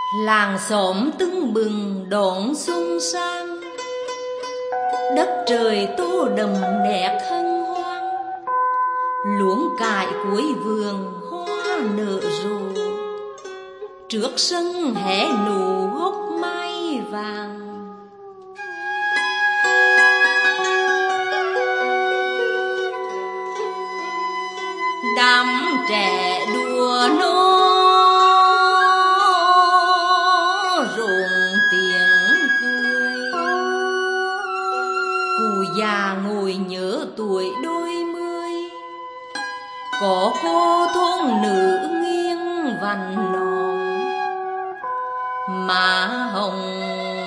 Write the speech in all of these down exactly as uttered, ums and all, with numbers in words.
Làng xóm tưng bừng đón xuân sang, đất trời tô đậm nét hân hoan. Luống cải cuối vườn hoa nở rộ, trước sân hé nụ gốc mai vàng. Đám trẻ đùa nô rộn tiếng cười, cụ già ngồi nhớ tuổi đôi mươi. Có cô thôn nữ nghiêng vằn nòn, má hồng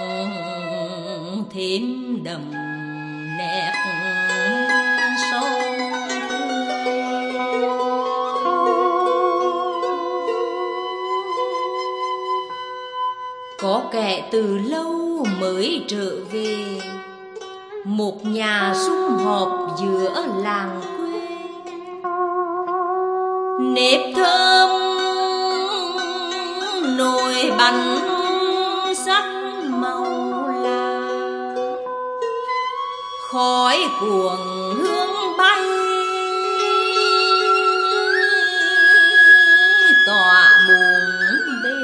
thêm đậm nét son tươi. Có kẻ từ lâu mới trở về, một nhà sum họp giữa làng quê. Nếp thơm nồi bánh sắc màu là, khói cuồng hương bay tỏa bốn bề.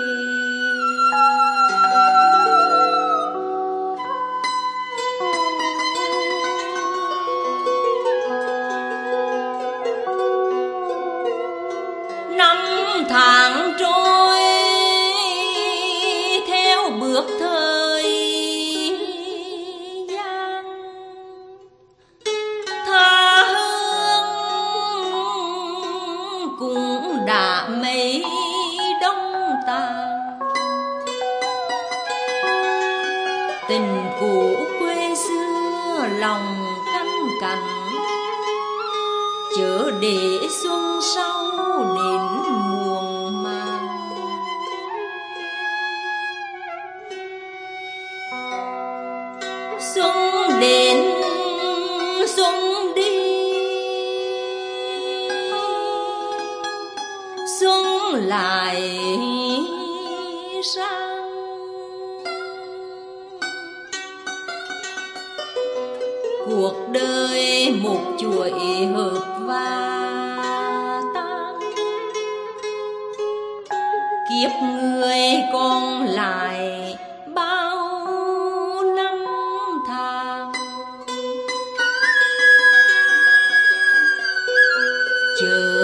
Năm tháng trôi theo bước thời gian, tha hương cũng đã mấy đông tàn. Tình cũ quê xưa lòng canh cánh, chớ để xuân sau đến muộn màng. Xuân đến xuân đi, xuân lại sang. Cuộc đời một chuỗi hợp và tan, kiếp người còn lại bao năm tháng. Chờ